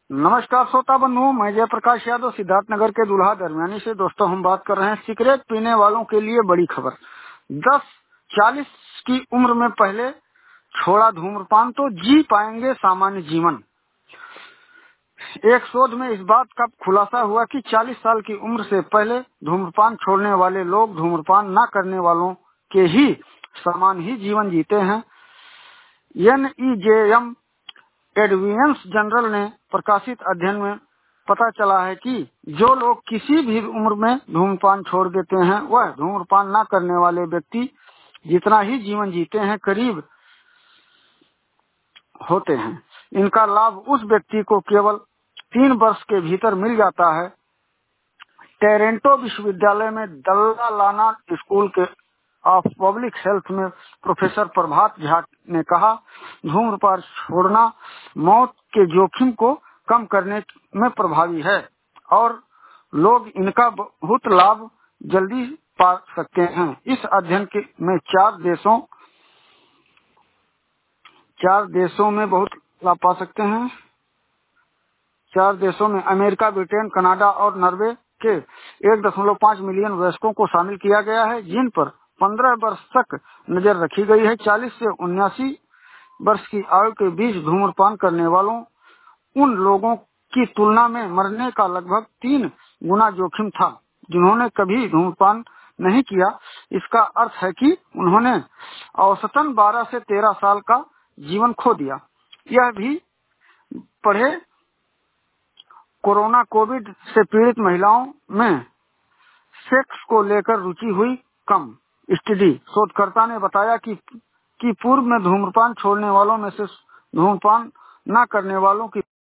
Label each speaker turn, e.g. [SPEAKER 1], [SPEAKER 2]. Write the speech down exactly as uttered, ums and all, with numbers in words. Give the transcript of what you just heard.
[SPEAKER 1] नमस्कार श्रोता बंधुओं, मैं जयप्रकाश यादव सिद्धार्थ नगर के दुल्हा दरमियानी से। दोस्तों, हम बात कर रहे हैं सिगरेट पीने वालों के लिए बड़ी खबर। दस चालीस की उम्र में पहले छोड़ा धूम्रपान तो जी पाएंगे सामान्य जीवन। एक शोध में इस बात का खुलासा हुआ कि चालीस साल की उम्र से पहले धूम्रपान छोड़ने वाले लोग धूम्रपान न करने वालों के ही समान ही जीवन जीते हैं। N E J M advance journal ने प्रकाशित अध्ययन में पता चला है कि जो लोग किसी भी उम्र में धूम्रपान छोड़ देते हैं, वह धूम्रपान न करने वाले व्यक्ति जितना ही जीवन जीते हैं करीब होते हैं। इनका लाभ उस व्यक्ति को केवल तीन वर्ष के भीतर मिल जाता है। टोरंटो विश्वविद्यालय में दल्ला लाना स्कूल के ऑफ पब्लिक हेल्थ में प्रोफेसर प्रभात झा ने कहा, धूम्रपान छोड़ना मौत के जोखिम को कम करने में प्रभावी है और लोग इनका बहुत लाभ जल्दी पा सकते हैं। इस अध्ययन के में चार देशों चार देशों में बहुत लाभ पा सकते हैं। चार देशों में अमेरिका, ब्रिटेन, कनाडा और नॉर्वे के एक दशमलव पाँच मिलियन वयस्कों को शामिल किया गया है, जिन पर पंद्रह वर्ष तक नजर रखी गई है। चालीस से उन्यासी वर्ष की आयु के बीच धूम्रपान करने वालों उन लोगों की तुलना में मरने का लगभग तीन गुना जोखिम था जिन्होंने कभी धूम्रपान नहीं किया। इसका अर्थ है कि उन्होंने औसतन बारह से तेरह साल का जीवन खो दिया। यह भी पढ़े, कोरोना कोविड से पीड़ित महिलाओं में सेक्स को लेकर रुचि हुई कम। स्टडी शोधकर्ता ने बताया कि कि पूर्व में धूम्रपान छोड़ने वालों में से धूम्रपान न करने वालों की